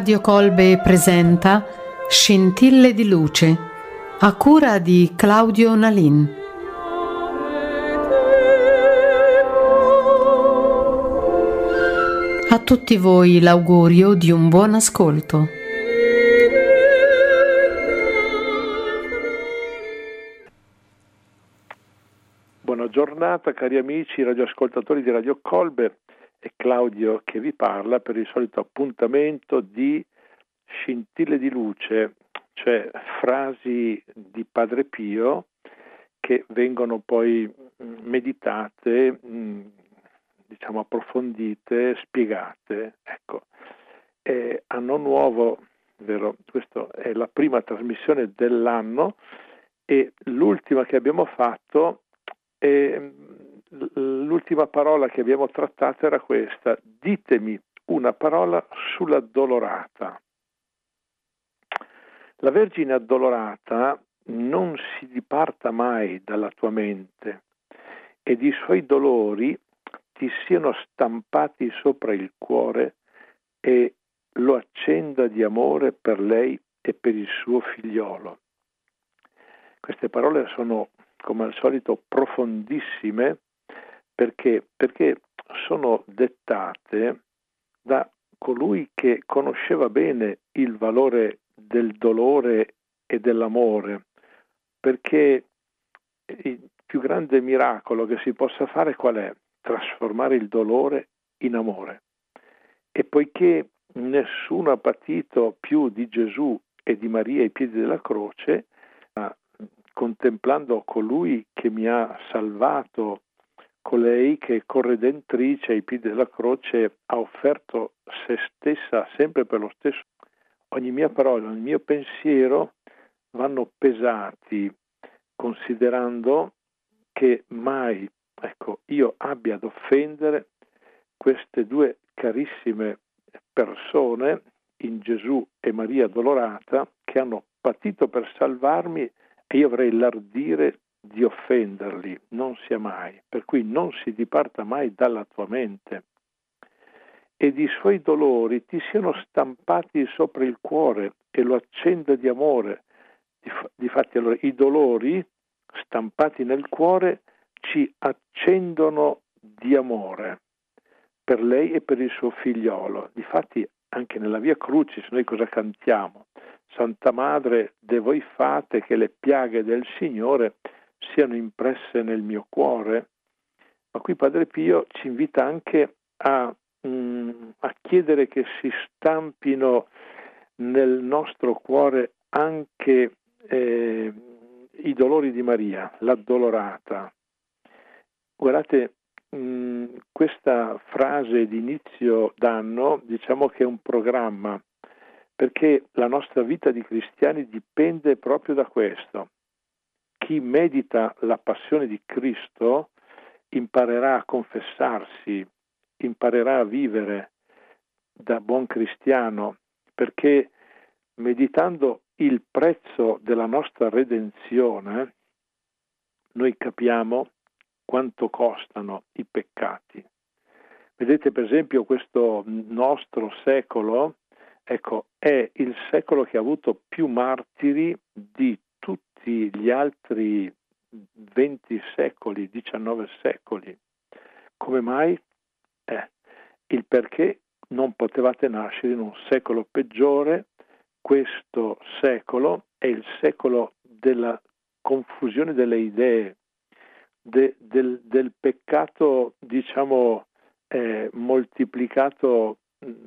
Radio Colbe presenta Scintille di luce, a cura di Claudio Nalin. A tutti voi l'augurio di un buon ascolto. Buona giornata cari amici radioascoltatori di Radio Colbe, è Claudio che vi parla per il solito appuntamento di Scintille di luce, cioè frasi di Padre Pio che vengono poi meditate, diciamo approfondite, spiegate. Ecco, anno nuovo, vero? Questa è la prima trasmissione dell'anno e l'ultima che abbiamo fatto. E l'ultima parola che abbiamo trattato era questa: ditemi una parola sull'addolorata. La Vergine addolorata non si diparta mai dalla tua mente ed i suoi dolori ti siano stampati sopra il cuore e lo accenda di amore per lei e per il suo figliolo. Queste parole sono, come al solito, profondissime perché sono dettate da colui che conosceva bene il valore del dolore e dell'amore, perché il più grande miracolo che si possa fare qual è? Trasformare il dolore in amore. E poiché nessuno ha patito più di Gesù e di Maria ai piedi della croce, contemplando colui che mi ha salvato, colei che corredentrice ai piedi della croce ha offerto se stessa sempre per lo stesso, ogni mia parola, ogni mio pensiero vanno pesati, considerando che mai, io abbia ad offendere queste due carissime persone in Gesù e Maria Addolorata che hanno patito per salvarmi e io avrei l'ardire di offenderli, non sia mai, per cui non si diparta mai dalla tua mente ed i suoi dolori ti siano stampati sopra il cuore e lo accenda di amore. Difatti allora i dolori stampati nel cuore ci accendono di amore per lei e per il suo figliolo. Difatti anche nella Via Crucis noi cosa cantiamo? Santa Madre, de voi fate che le piaghe del Signore siano impresse nel mio cuore. Ma qui Padre Pio ci invita anche a chiedere che si stampino nel nostro cuore anche i dolori di Maria, l'addolorata. Guardate, questa frase di inizio d'anno diciamo che è un programma, perché la nostra vita di cristiani dipende proprio da questo. Chi medita la passione di Cristo imparerà a confessarsi, imparerà a vivere da buon cristiano, perché meditando il prezzo della nostra redenzione noi capiamo quanto costano i peccati. Vedete per esempio questo nostro secolo, è il secolo che ha avuto più martiri di tutti gli altri 20 secoli, 19 secoli. Come mai? Il perché non potevate nascere in un secolo peggiore. Questo secolo è il secolo della confusione delle idee, del peccato, diciamo, moltiplicato,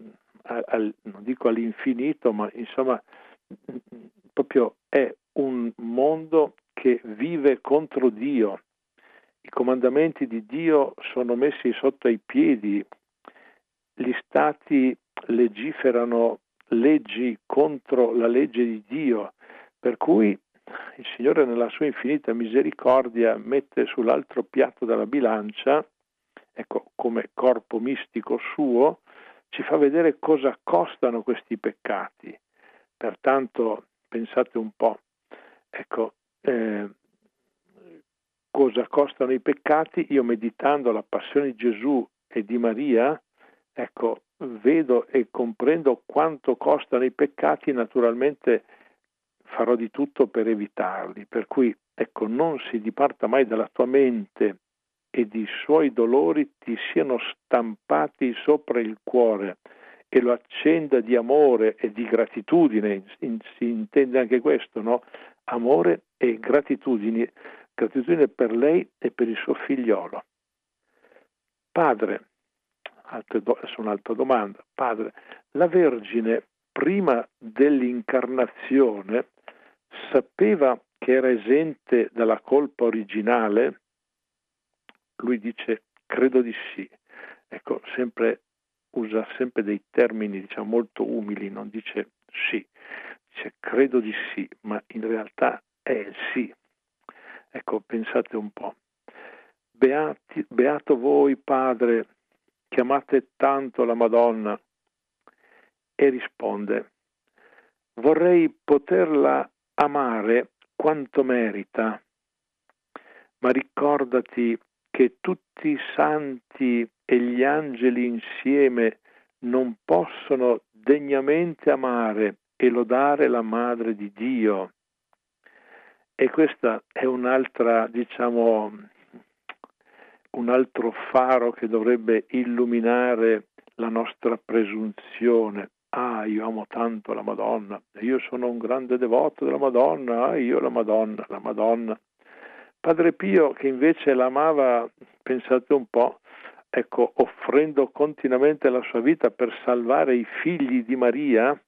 non dico all'infinito, ma insomma proprio è un mondo che vive contro Dio. I comandamenti di Dio sono messi sotto i piedi, gli stati legiferano leggi contro la legge di Dio, per cui il Signore nella sua infinita misericordia mette sull'altro piatto della bilancia, come corpo mistico suo, ci fa vedere cosa costano questi peccati. Pertanto pensate un po', cosa costano i peccati. Io meditando la passione di Gesù e di Maria, ecco, vedo e comprendo quanto costano i peccati, naturalmente farò di tutto per evitarli, per cui ecco, non si diparta mai dalla tua mente ed i suoi dolori ti siano stampati sopra il cuore e lo accenda di amore e di gratitudine, si intende anche questo, no? Amore e gratitudine per lei e per il suo figliolo. Padre, adesso un'altra domanda, Padre, la Vergine prima dell'incarnazione sapeva che era esente dalla colpa originale? Lui dice, credo di sì. Ecco, usa sempre dei termini, diciamo, molto umili, non dice sì, dice credo di sì, ma in realtà è sì. Ecco, pensate un po'. Beato voi, Padre, che amate tanto la Madonna. E risponde, vorrei poterla amare quanto merita, ma ricordati che tutti i santi e gli angeli insieme non possono degnamente amare e lodare la Madre di Dio. E questa è un'altra, diciamo, un altro faro che dovrebbe illuminare la nostra presunzione. Ah, io amo tanto la Madonna, io sono un grande devoto della Madonna, io la Madonna, la Madonna. Padre Pio, che invece l'amava, pensate un po', ecco, offrendo continuamente la sua vita per salvare i figli di Maria,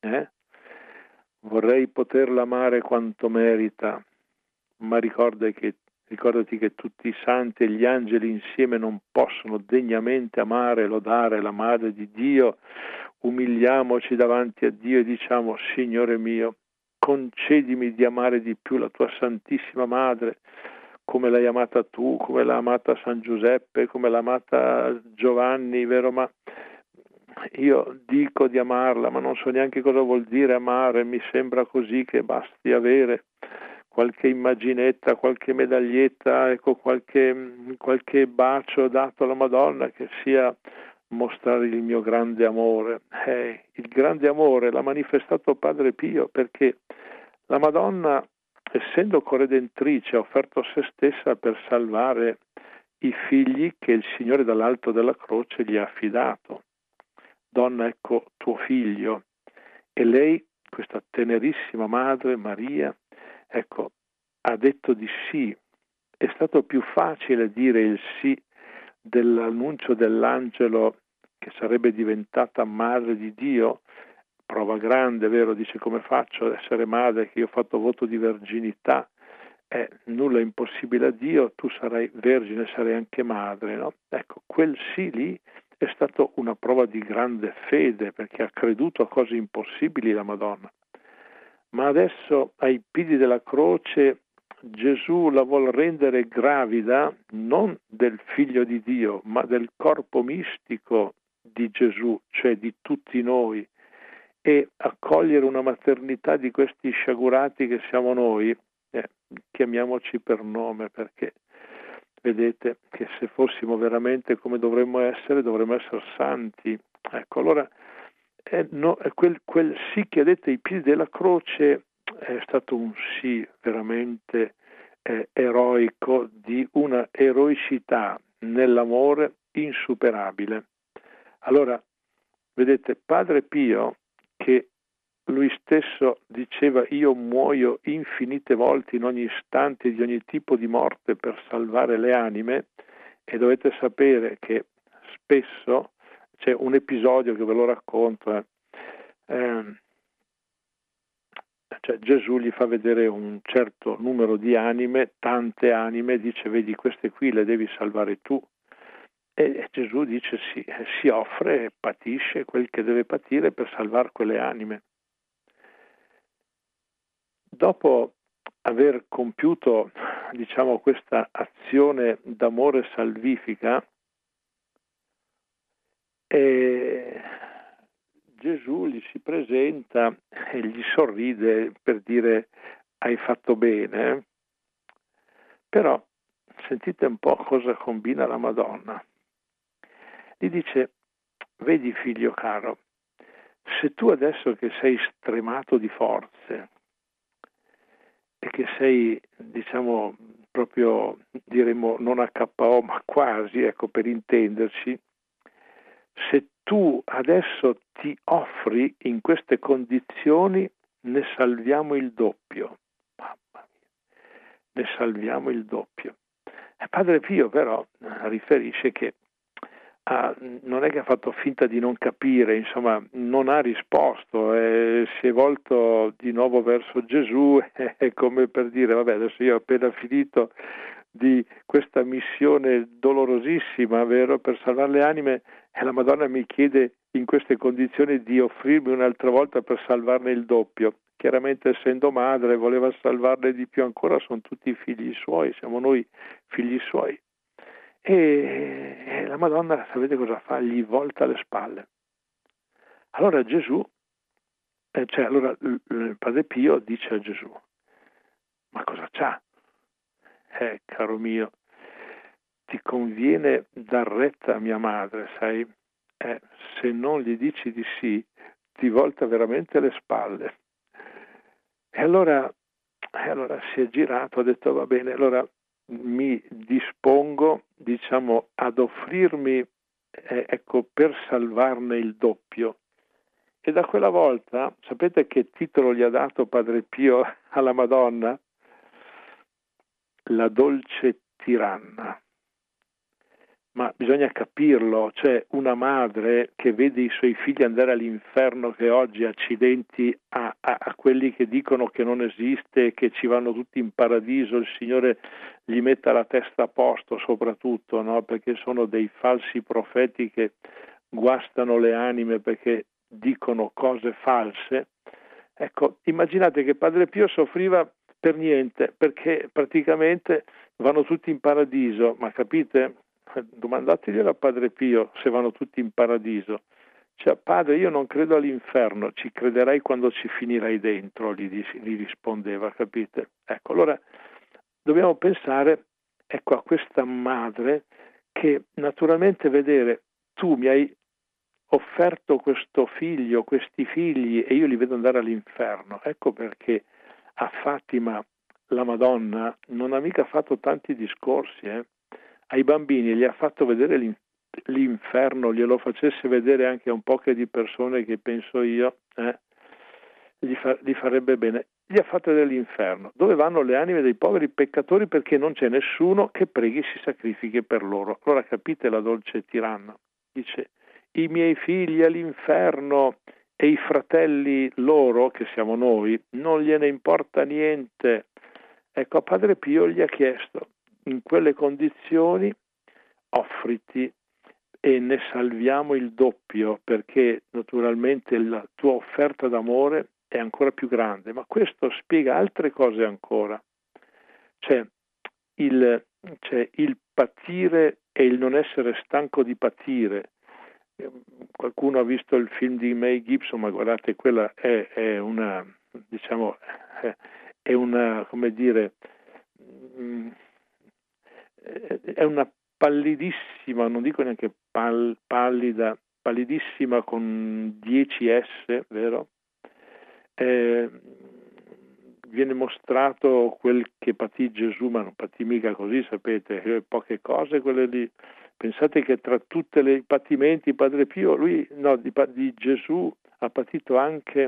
vorrei poterla amare quanto merita, ma ricordati che tutti i santi e gli angeli insieme non possono degnamente amare e lodare la Madre di Dio. Umiliamoci davanti a Dio e diciamo, Signore mio, concedimi di amare di più la tua Santissima Madre, come l'hai amata tu, come l'ha amata San Giuseppe, come l'ha amata Giovanni, vero? Ma io dico di amarla, ma non so neanche cosa vuol dire amare, mi sembra così che basti avere qualche immaginetta, qualche medaglietta, ecco, qualche bacio dato alla Madonna che sia mostrare il mio grande amore. Il grande amore l'ha manifestato Padre Pio perché la Madonna, essendo corredentrice, ha offerto se stessa per salvare i figli che il Signore dall'alto della croce gli ha affidato. Donna, ecco tuo figlio. E lei, questa tenerissima madre Maria, ecco, ha detto di sì. È stato più facile dire il sì dell'annuncio dell'angelo che sarebbe diventata madre di Dio, prova grande, vero? Dice come faccio ad essere madre, che io ho fatto voto di verginità, nulla è impossibile a Dio, tu sarai vergine, sarai anche madre, no? Ecco, quel sì lì è stato una prova di grande fede perché ha creduto a cose impossibili la Madonna. Ma adesso ai piedi della croce Gesù la vuol rendere gravida non del figlio di Dio, ma del corpo mistico di Gesù, cioè di tutti noi, e accogliere una maternità di questi sciagurati che siamo noi, chiamiamoci per nome, perché vedete che se fossimo veramente come dovremmo essere santi. Ecco, allora quel sì che dette ai piedi della croce è stato un sì veramente eroico, di una eroicità nell'amore insuperabile. Allora, vedete, Padre Pio, che lui stesso diceva io muoio infinite volte in ogni istante di ogni tipo di morte per salvare le anime, e dovete sapere che spesso c'è un episodio che ve lo racconto, cioè Gesù gli fa vedere un certo numero di anime, tante anime, dice vedi queste qui le devi salvare tu, e Gesù dice sì, si offre e patisce quel che deve patire per salvare quelle anime. Dopo aver compiuto, diciamo, questa azione d'amore salvifica, Gesù gli si presenta e gli sorride per dire hai fatto bene, però sentite un po' cosa combina la Madonna. Gli dice vedi figlio caro, se tu adesso che sei stremato di forze e che sei, diciamo, proprio, diremo, non HO, ma quasi, ecco, per intenderci, se tu adesso ti offri in queste condizioni, ne salviamo il doppio. Mamma mia, ne salviamo il doppio. E Padre Pio però riferisce che non è che ha fatto finta di non capire, insomma, non ha risposto, si è volto di nuovo verso Gesù, è come per dire, vabbè, adesso io ho appena finito di questa missione dolorosissima, vero, per salvare le anime, e la Madonna mi chiede in queste condizioni di offrirmi un'altra volta per salvarne il doppio. Chiaramente, essendo madre, voleva salvarne di più ancora, sono tutti figli suoi, siamo noi figli suoi. E la Madonna, sapete cosa fa? Gli volta le spalle. Allora Gesù, allora il Padre Pio dice a Gesù, ma cosa c'ha? Caro mio, ti conviene dar retta a mia madre, sai? Se non gli dici di sì, ti volta veramente le spalle. E allora si è girato, ha detto va bene, allora mi dispongo, diciamo, ad offrirmi, ecco, per salvarne il doppio. E da quella volta, sapete che titolo gli ha dato Padre Pio alla Madonna? La dolce tiranna. Ma bisogna capirlo, cioè una madre che vede i suoi figli andare all'inferno, che oggi accidenti a quelli che dicono che non esiste, che ci vanno tutti in paradiso, il Signore gli metta la testa a posto soprattutto, no? Perché sono dei falsi profeti che guastano le anime perché dicono cose false. Ecco, immaginate che Padre Pio soffriva per niente, perché praticamente vanno tutti in paradiso, ma capite? Domandateglielo a Padre Pio se vanno tutti in paradiso. Cioè, padre, io non credo all'inferno, ci crederai quando ci finirai dentro, gli rispondeva, capite? Ecco, allora dobbiamo pensare, ecco, a questa madre che naturalmente vedere, tu mi hai offerto questo figlio, questi figli, e io li vedo andare all'inferno. Ecco perché a Fatima la Madonna non ha mica fatto tanti discorsi, ai bambini gli ha fatto vedere l'inferno, glielo facesse vedere anche a un po' di persone che penso io, gli farebbe bene. Gli ha fatto vedere l'inferno, dove vanno le anime dei poveri peccatori perché non c'è nessuno che preghi e si sacrifichi per loro. Allora capite la dolce tiranna? Dice, i miei figli all'inferno e i fratelli loro, che siamo noi, non gliene importa niente. Ecco, a Padre Pio gli ha chiesto, in quelle condizioni offriti e ne salviamo il doppio, perché naturalmente la tua offerta d'amore è ancora più grande, ma questo spiega altre cose ancora. C'è il patire e il non essere stanco di patire. Qualcuno ha visto il film di Mel Gibson, ma guardate, quella è una, diciamo, è una, come dire, è una pallidissima, non dico neanche pallida, pallidissima con 10 S, vero? Viene mostrato quel che patì Gesù, ma non patì mica così, sapete, poche cose quelle lì. Pensate che tra tutti i patimenti Padre Pio, lui no, di Gesù ha patito anche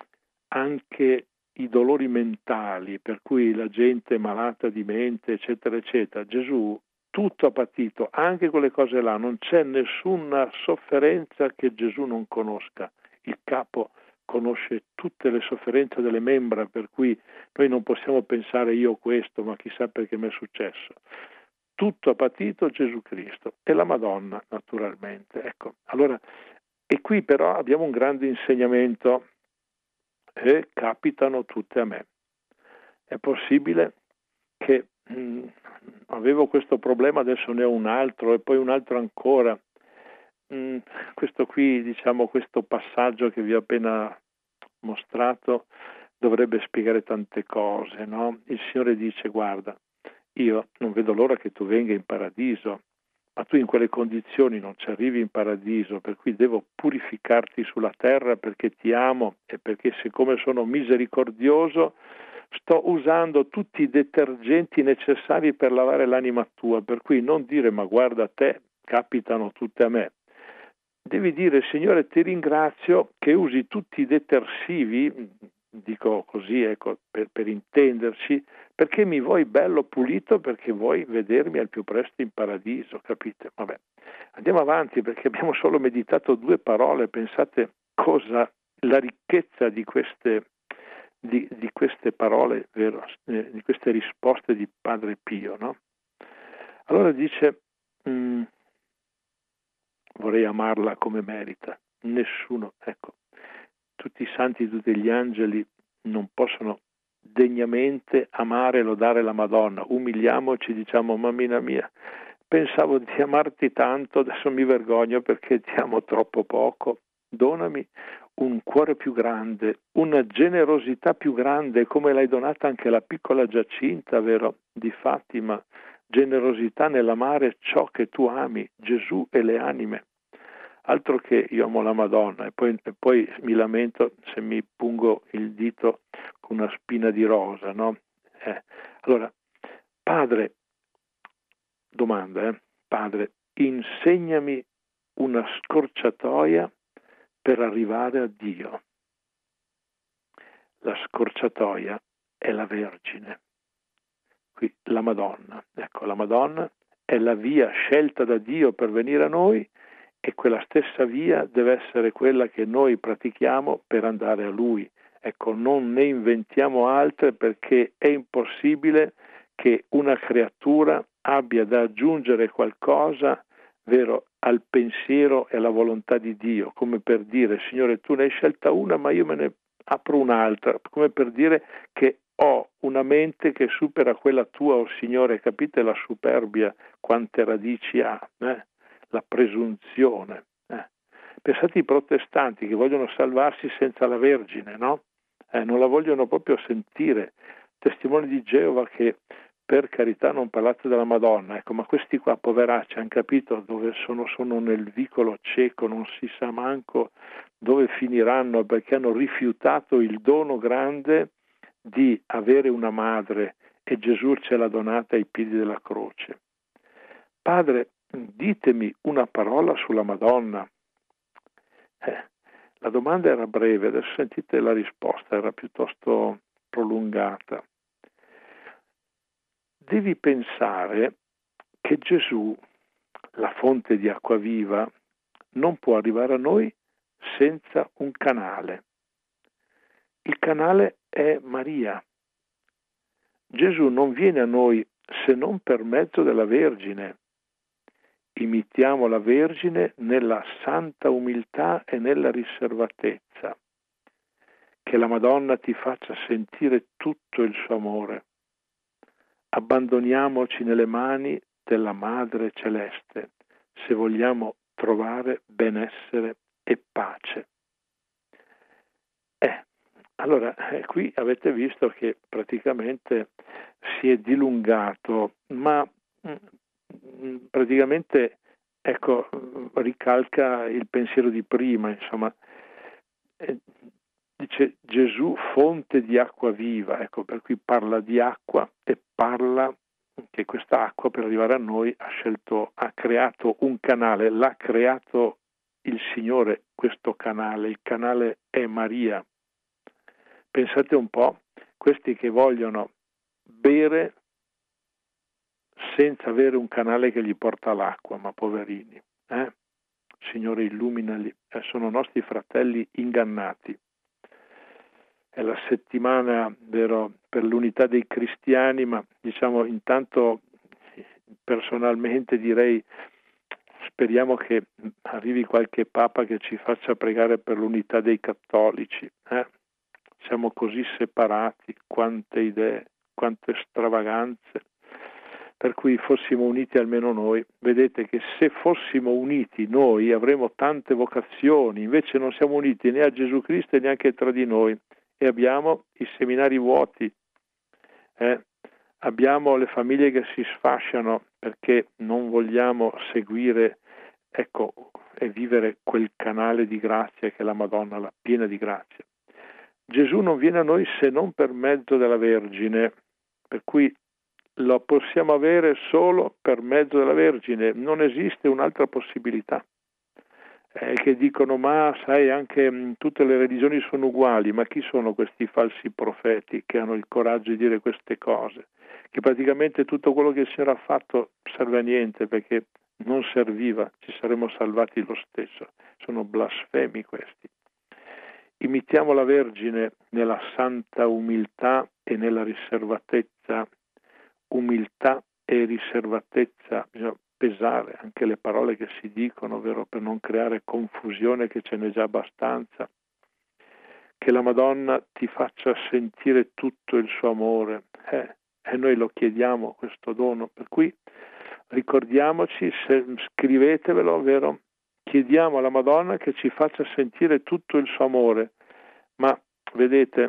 i dolori mentali, per cui la gente malata di mente, eccetera, eccetera. Gesù tutto ha patito, anche quelle cose là, non c'è nessuna sofferenza che Gesù non conosca. Il capo conosce tutte le sofferenze delle membra, per cui noi non possiamo pensare io questo, ma chissà perché mi è successo. Tutto ha patito Gesù Cristo e la Madonna, naturalmente. Ecco, allora, e qui però abbiamo un grande insegnamento, e capitano tutte a me. È possibile che avevo questo problema, adesso ne ho un altro e poi un altro ancora. Questo qui, diciamo, questo passaggio che vi ho appena mostrato dovrebbe spiegare tante cose, no? Il Signore dice, guarda, io non vedo l'ora che tu venga in paradiso, ma tu in quelle condizioni non ci arrivi in paradiso, per cui devo purificarti sulla terra perché ti amo e perché siccome sono misericordioso sto usando tutti i detergenti necessari per lavare l'anima tua, per cui non dire ma guarda te, capitano tutte a me. Devi dire Signore ti ringrazio che usi tutti i detersivi, dico così ecco per intenderci, perché mi vuoi bello pulito, perché vuoi vedermi al più presto in paradiso, capite? Vabbè, andiamo avanti perché abbiamo solo meditato 2 parole, pensate cosa la ricchezza di queste parole, vero? Di queste risposte di Padre Pio, no? Allora dice vorrei amarla come merita. Nessuno, ecco, tutti i santi, tutti gli angeli non possono degnamente amare e lodare la Madonna. Umiliamoci, diciamo, mammina mia, pensavo di amarti tanto, adesso mi vergogno perché ti amo troppo poco. Donami un cuore più grande, una generosità più grande, come l'hai donata anche la piccola Giacinta, vero, di Fatima, generosità nell'amare ciò che tu ami, Gesù e le anime. Altro che io amo la Madonna e poi mi lamento se mi pungo il dito con una spina di rosa, no? Allora, Padre, domanda, Padre, insegnami una scorciatoia per arrivare a Dio. La scorciatoia è la Vergine. Qui la Madonna, ecco, la Madonna è la via scelta da Dio per venire a noi e quella stessa via deve essere quella che noi pratichiamo per andare a Lui. Ecco, non ne inventiamo altre perché è impossibile che una creatura abbia da aggiungere qualcosa, vero, al pensiero e alla volontà di Dio, come per dire, Signore, tu ne hai scelta una, ma io me ne apro un'altra, come per dire che ho una mente che supera quella tua, oh Signore, capite la superbia, quante radici ha, la presunzione. Pensate ai protestanti che vogliono salvarsi senza la Vergine, no? Non la vogliono proprio sentire. Testimoni di Geova che per carità non parlate della Madonna, ecco, ma questi qua poveracci hanno capito dove sono nel vicolo cieco, non si sa manco dove finiranno perché hanno rifiutato il dono grande di avere una madre e Gesù ce l'ha donata ai piedi della croce. Padre, ditemi una parola sulla Madonna. La domanda era breve, adesso sentite la risposta, era piuttosto prolungata. Devi pensare che Gesù, la fonte di acqua viva, non può arrivare a noi senza un canale. Il canale è Maria. Gesù non viene a noi se non per mezzo della Vergine. Imitiamo la Vergine nella santa umiltà e nella riservatezza. Che la Madonna ti faccia sentire tutto il suo amore. Abbandoniamoci nelle mani della Madre Celeste se vogliamo trovare benessere e pace. Allora, qui avete visto che praticamente si è dilungato, ma praticamente, ecco, ricalca il pensiero di prima, insomma. Dice Gesù fonte di acqua viva, ecco, per cui parla di acqua e parla che questa acqua per arrivare a noi ha creato un canale, l'ha creato il Signore questo canale, il canale è Maria. Pensate un po', questi che vogliono bere senza avere un canale che gli porta l'acqua, ma poverini, Signore illuminali, sono nostri fratelli ingannati. È la settimana, vero, per l'unità dei cristiani, ma diciamo intanto personalmente direi speriamo che arrivi qualche papa che ci faccia pregare per l'unità dei cattolici. Siamo così separati, quante idee, quante stravaganze, per cui fossimo uniti almeno noi. Vedete che se fossimo uniti noi avremmo tante vocazioni, invece non siamo uniti né a Gesù Cristo e neanche tra di noi e abbiamo i seminari vuoti. abbiamo le famiglie che si sfasciano perché non vogliamo seguire, ecco, e vivere quel canale di grazia che è la Madonna, la piena di grazia. Gesù non viene a noi se non per mezzo della Vergine, per cui lo possiamo avere solo per mezzo della Vergine, non esiste un'altra possibilità. Che dicono, ma sai, anche tutte le religioni sono uguali, ma chi sono questi falsi profeti che hanno il coraggio di dire queste cose? Che praticamente tutto quello che il Signore ha fatto serve a niente, perché non serviva, ci saremmo salvati lo stesso. Sono blasfemi questi. Imitiamo la Vergine nella santa umiltà e nella riservatezza. Umiltà e riservatezza, bisogna pesare anche le parole che si dicono, vero, per non creare confusione, che ce n'è già abbastanza. Che la Madonna ti faccia sentire tutto il suo amore, e noi lo chiediamo questo dono, per cui ricordiamoci, scrivetevelo, vero? Chiediamo alla Madonna che ci faccia sentire tutto il suo amore, ma vedete,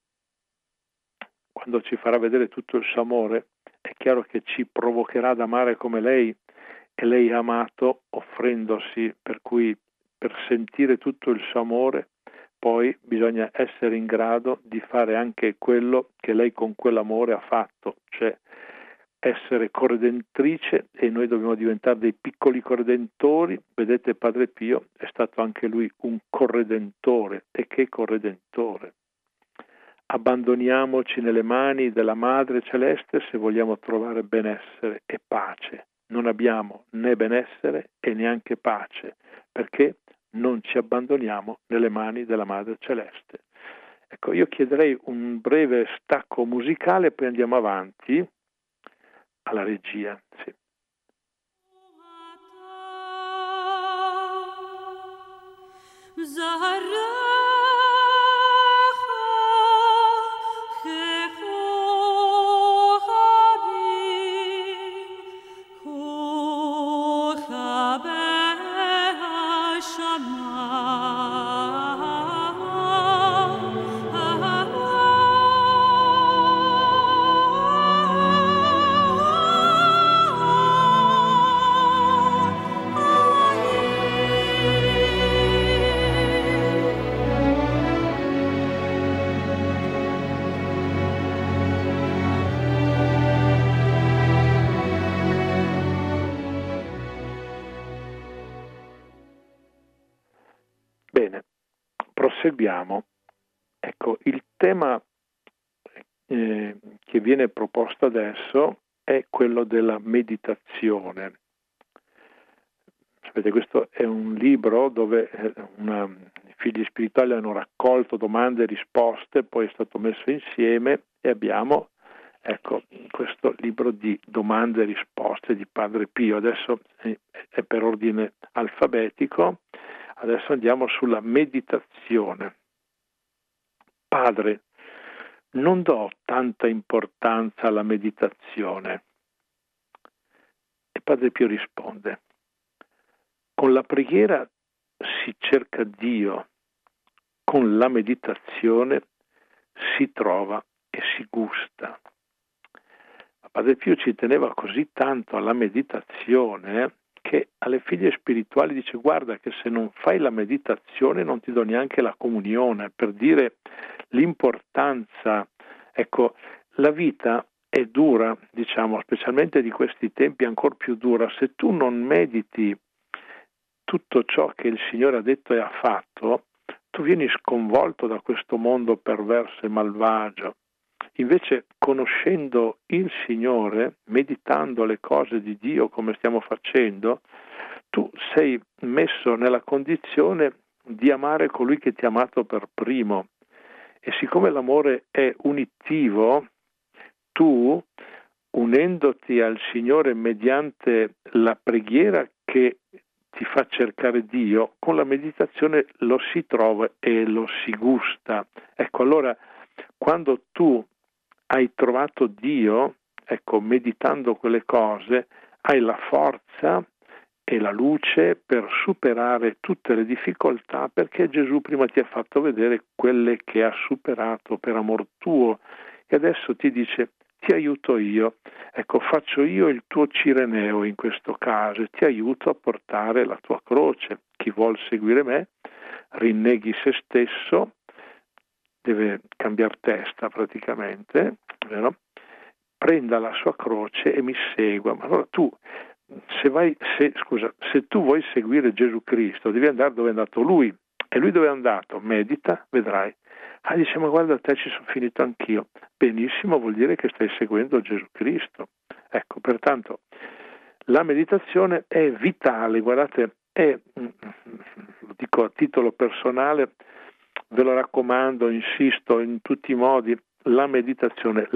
quando ci farà vedere tutto il suo amore, è chiaro che ci provocherà ad amare come lei, e lei ha amato offrendosi, per cui per sentire tutto il suo amore poi bisogna essere in grado di fare anche quello che lei con quell'amore ha fatto, cioè essere corredentrice, e noi dobbiamo diventare dei piccoli corredentori. Vedete, Padre Pio è stato anche lui un corredentore, e che corredentore! Abbandoniamoci nelle mani della Madre Celeste se vogliamo trovare benessere e pace. Non abbiamo né benessere e neanche pace, perché non ci abbandoniamo nelle mani della Madre Celeste. Ecco, io chiederei un breve stacco musicale, poi andiamo avanti alla regia. Sì. Bene, proseguiamo. Ecco, il tema che viene proposto adesso è quello della meditazione. Sapete, questo è un libro dove i figli spirituali hanno raccolto domande e risposte, poi è stato messo insieme e abbiamo, ecco, questo libro di domande e risposte di Padre Pio. Adesso è per ordine alfabetico. Adesso andiamo sulla meditazione. Padre, non do tanta importanza alla meditazione. E Padre Pio risponde: con la preghiera si cerca Dio, con la meditazione si trova e si gusta. Ma Padre Pio ci teneva così tanto alla meditazione che alle figlie spirituali dice: guarda che se non fai la meditazione non ti do neanche la comunione, per dire l'importanza. Ecco, la vita è dura, diciamo, specialmente di questi tempi ancora più dura. Se tu non mediti tutto ciò che il Signore ha detto e ha fatto, tu vieni sconvolto da questo mondo perverso e malvagio. Invece, conoscendo il Signore, meditando le cose di Dio come stiamo facendo, tu sei messo nella condizione di amare colui che ti ha amato per primo. E siccome l'amore è unitivo, tu, unendoti al Signore mediante la preghiera che ti fa cercare Dio, con la meditazione lo si trova e lo si gusta. Ecco, allora, quando tu hai trovato Dio, ecco, meditando quelle cose, hai la forza e la luce per superare tutte le difficoltà, perché Gesù prima ti ha fatto vedere quelle che ha superato per amor tuo, e adesso ti dice: ti aiuto io, ecco, faccio io il tuo Cireneo in questo caso e ti aiuto a portare la tua croce. Chi vuol seguire me rinneghi se stesso, deve cambiare testa praticamente, vero? Prenda la sua croce e mi segua. Ma allora tu, se tu vuoi seguire Gesù Cristo, devi andare dove è andato Lui. E Lui dove è andato? Medita, vedrai. Dice, ma guarda, a te ci sono finito anch'io. Benissimo, vuol dire che stai seguendo Gesù Cristo. Ecco, pertanto, la meditazione è vitale, guardate, lo dico a titolo personale, ve lo raccomando, insisto in tutti i modi, la meditazione.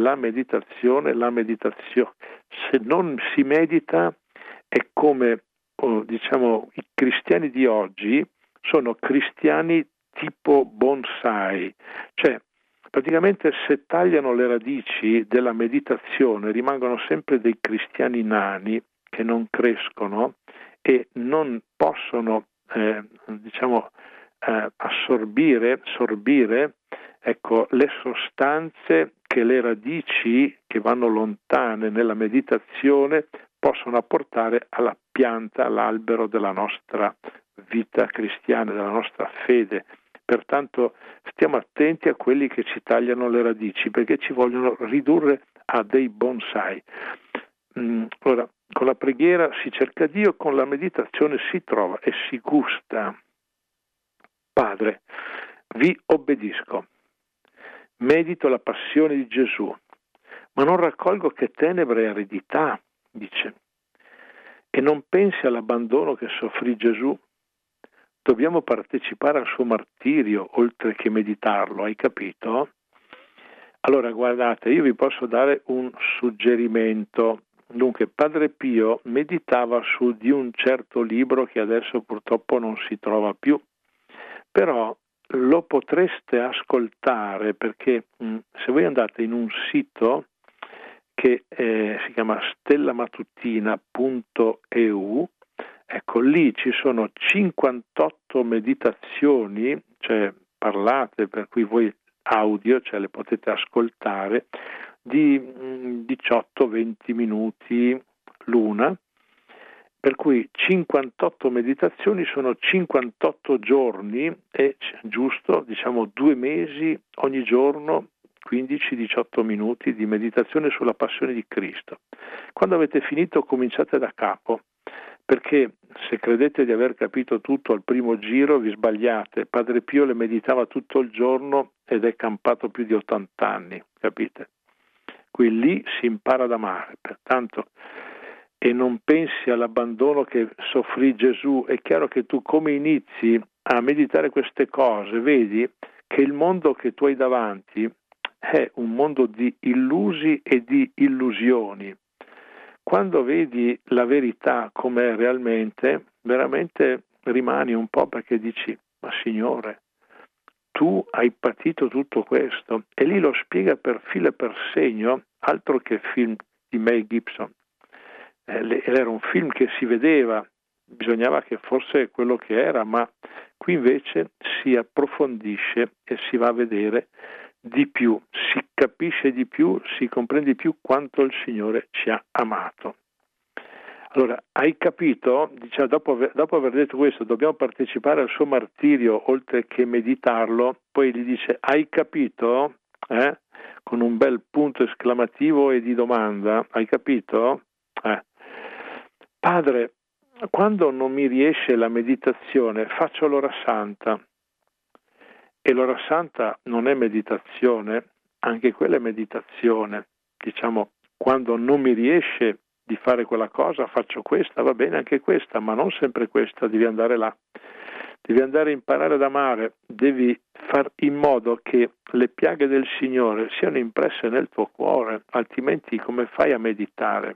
Se non si medita è come, diciamo, i cristiani di oggi sono cristiani tipo bonsai, cioè praticamente se tagliano le radici della meditazione rimangono sempre dei cristiani nani che non crescono e non possono assorbire ecco, le sostanze che le radici che vanno lontane nella meditazione possono apportare alla pianta, all'albero della nostra vita cristiana, della nostra fede. Pertanto stiamo attenti a quelli che ci tagliano le radici, perché ci vogliono ridurre a dei bonsai. Ora, con la preghiera si cerca Dio, con la meditazione si trova e si gusta. Padre, vi obbedisco, medito la passione di Gesù, ma non raccolgo che tenebre e aridità, dice, e non pensi all'abbandono che soffrì Gesù. Dobbiamo partecipare al suo martirio oltre che meditarlo, hai capito? Allora guardate, io vi posso dare un suggerimento. Dunque, Padre Pio meditava su di un certo libro che adesso purtroppo non si trova più, però lo potreste ascoltare perché se voi andate in un sito che si chiama stellamatutina.eu, ecco, lì ci sono 58 meditazioni, cioè parlate, per cui voi audio, cioè le potete ascoltare, di 18-20 minuti l'una, per cui 58 meditazioni sono 58 giorni, è giusto, diciamo 2 mesi ogni giorno, 15-18 minuti di meditazione sulla passione di Cristo. Quando avete finito cominciate da capo, perché se credete di aver capito tutto al primo giro vi sbagliate. Padre Pio le meditava tutto il giorno ed è campato più di 80 anni, capite? Qui lì si impara ad amare, pertanto, e non pensi all'abbandono che soffrì Gesù. È chiaro che tu come inizi a meditare queste cose, vedi che il mondo che tu hai davanti è un mondo di illusi e di illusioni. Quando vedi la verità com'è realmente, veramente rimani un po' perché dici, ma Signore, tu hai patito tutto questo, e lì lo spiega per filo e per segno, altro che film di Mel Gibson. Era un film che si vedeva, bisognava che fosse quello che era, ma qui invece si approfondisce e si va a vedere di più, si capisce di più, si comprende di più quanto il Signore ci ha amato. Allora, hai capito? Diciamo, dopo aver detto questo, dobbiamo partecipare al suo martirio oltre che meditarlo, poi gli dice, hai capito? Con un bel punto esclamativo e di domanda, hai capito? Padre, quando non mi riesce la meditazione, faccio l'ora santa. E l'ora santa non è meditazione, anche quella è meditazione. Diciamo, quando non mi riesce di fare quella cosa, faccio questa, va bene anche questa, ma non sempre questa, devi andare là. Devi andare a imparare ad amare, devi far in modo che le piaghe del Signore siano impresse nel tuo cuore, altrimenti come fai a meditare?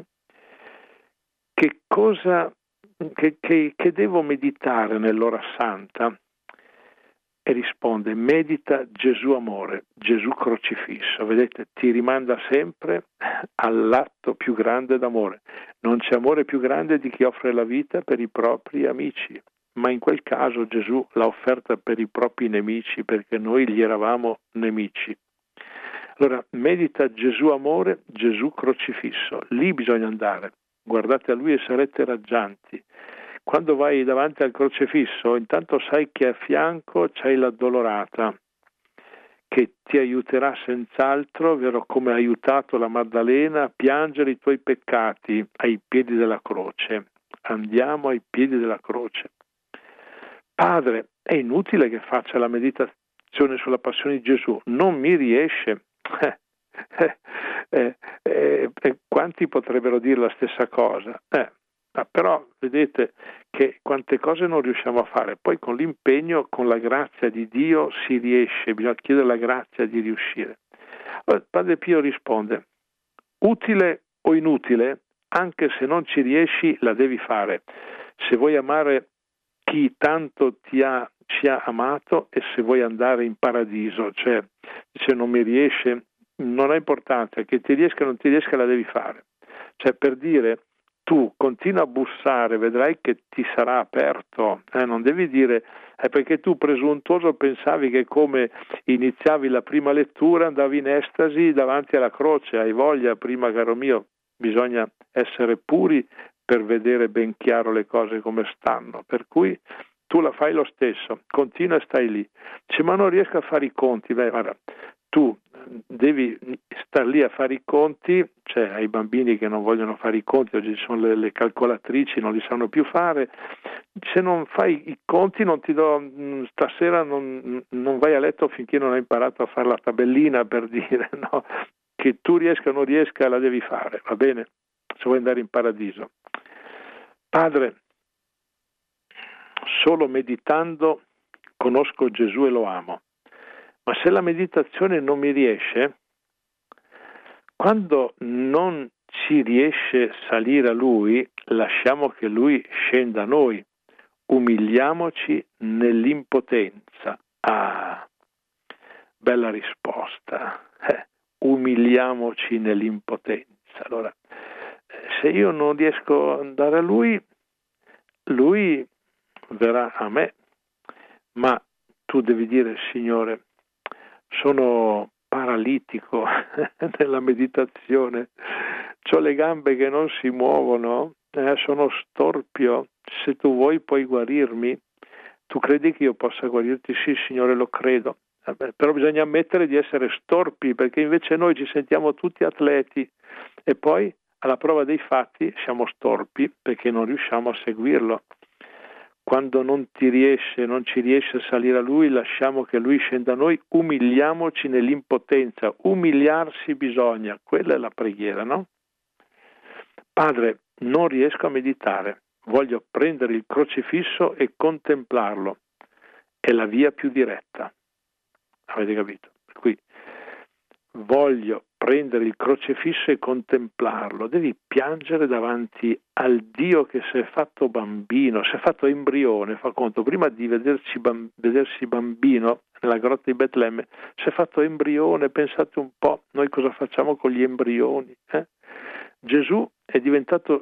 Che cosa che devo meditare nell'ora santa? E risponde, medita Gesù amore, Gesù crocifisso. Vedete, ti rimanda sempre all'atto più grande d'amore. Non c'è amore più grande di chi offre la vita per i propri amici, ma in quel caso Gesù l'ha offerta per i propri nemici, perché noi gli eravamo nemici. Allora, medita Gesù amore, Gesù crocifisso. Lì bisogna andare. Guardate a lui e sarete raggianti. Quando vai davanti al crocifisso, intanto sai che a fianco c'hai l'addolorata, che ti aiuterà senz'altro, vero come ha aiutato la Maddalena a piangere i tuoi peccati ai piedi della croce. Andiamo ai piedi della croce. Padre, è inutile che faccia la meditazione sulla passione di Gesù, non mi riesce. Quanti potrebbero dire la stessa cosa? Però vedete che quante cose non riusciamo a fare, poi con l'impegno, con la grazia di Dio si riesce, bisogna chiedere la grazia di riuscire. Allora, Padre Pio risponde: utile o inutile, anche se non ci riesci la devi fare, se vuoi amare chi tanto ci ha amato e se vuoi andare in paradiso. Cioè, se non mi riesce, non ha importanza, che ti riesca o non ti riesca la devi fare. Cioè, per dire, tu continua a bussare, vedrai che ti sarà aperto, non devi dire perché tu presuntuoso pensavi che come iniziavi la prima lettura andavi in estasi davanti alla croce. Hai voglia, prima caro mio, bisogna essere puri per vedere ben chiaro le cose come stanno, per cui tu la fai lo stesso, continua e stai lì. Dice, ma non riesco a fare i conti. Beh, guarda, tu devi star lì a fare i conti, cioè ai bambini che non vogliono fare i conti, oggi ci sono le calcolatrici, non li sanno più fare. Se non fai i conti non ti do, stasera non vai a letto finché non hai imparato a fare la tabellina, per dire, no? Che tu riesca o non riesca la devi fare, va bene? Se vuoi andare in paradiso. Padre, solo meditando conosco Gesù e lo amo. Ma se la meditazione non mi riesce, quando non ci riesce salire a Lui, lasciamo che Lui scenda a noi, umiliamoci nell'impotenza. Ah, bella risposta. Umiliamoci nell'impotenza. Allora, se io non riesco ad andare a Lui, Lui verrà a me, ma tu devi dire, Signore, sono paralitico nella meditazione, ho le gambe che non si muovono, sono storpio, se tu vuoi puoi guarirmi. Tu credi che io possa guarirti? Sì, Signore, lo credo. Però bisogna ammettere di essere storpi, perché invece noi ci sentiamo tutti atleti e poi alla prova dei fatti siamo storpi perché non riusciamo a seguirlo. Quando non ci riesce a salire a Lui, lasciamo che Lui scenda a noi, umiliamoci nell'impotenza. Umiliarsi bisogna, quella è la preghiera, no? Padre, non riesco a meditare, voglio prendere il crocifisso e contemplarlo. È la via più diretta. Avete capito? Per cui voglio prendere il crocifisso e contemplarlo. Devi piangere davanti al Dio che si è fatto bambino, si è fatto embrione, fa conto, prima di vedersi bambino nella grotta di Betlemme, si è fatto embrione. Pensate un po', noi cosa facciamo con gli embrioni? Gesù è diventato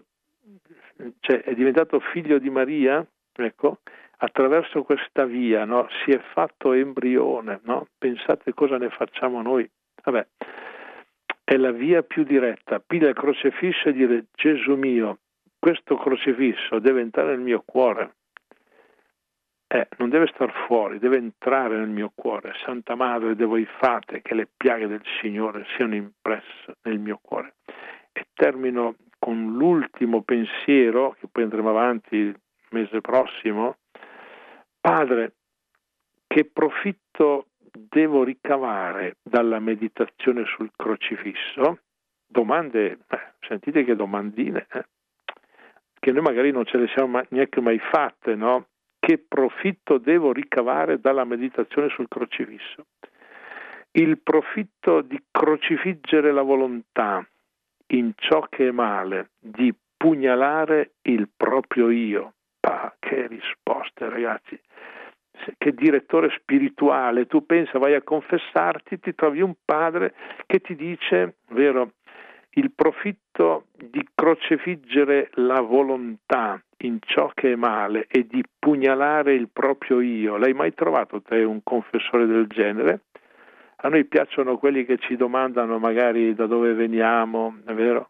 figlio di Maria, ecco, attraverso questa via, no? Si è fatto embrione, no? Pensate cosa ne facciamo noi. Vabbè, è la via più diretta. Piglia il crocifisso e dire: Gesù mio, questo crocifisso deve entrare nel mio cuore. Non deve star fuori, deve entrare nel mio cuore. Santa Madre, de voi fate che le piaghe del Signore siano impresse nel mio cuore. E termino con l'ultimo pensiero, che poi andremo avanti il mese prossimo. Padre, che profitto devo ricavare dalla meditazione sul crocifisso? Domande, sentite che domandine, che noi magari non ce le siamo neanche mai fatte, no? Che profitto devo ricavare dalla meditazione sul crocifisso? Il profitto di crocifiggere la volontà in ciò che è male, di pugnalare il proprio io. Che risposte, ragazzi! Che direttore spirituale. Tu pensa, vai a confessarti, ti trovi un padre che ti dice, vero, il profitto di crocifiggere la volontà in ciò che è male e di pugnalare il proprio io. L'hai mai trovato te un confessore del genere? A noi piacciono quelli che ci domandano magari da dove veniamo, è vero?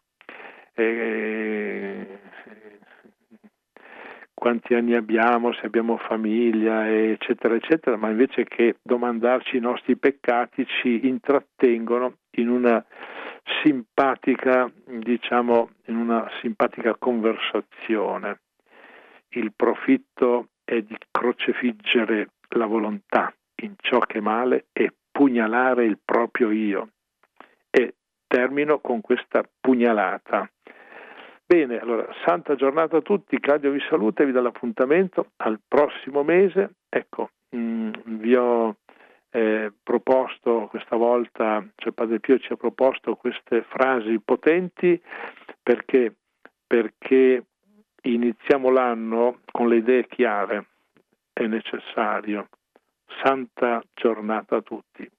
Quanti anni abbiamo, se abbiamo famiglia, eccetera, eccetera, ma invece che domandarci i nostri peccati ci intrattengono in una simpatica, in una simpatica conversazione. Il profitto è di crocefiggere la volontà in ciò che è male e pugnalare il proprio io. E termino con questa pugnalata. Bene, allora, santa giornata a tutti, Claudio vi saluta e vi dà l'appuntamento al prossimo mese. Ecco, vi ho proposto questa volta, cioè Padre Pio ci ha proposto queste frasi potenti perché iniziamo l'anno con le idee chiare, è necessario. Santa giornata a tutti.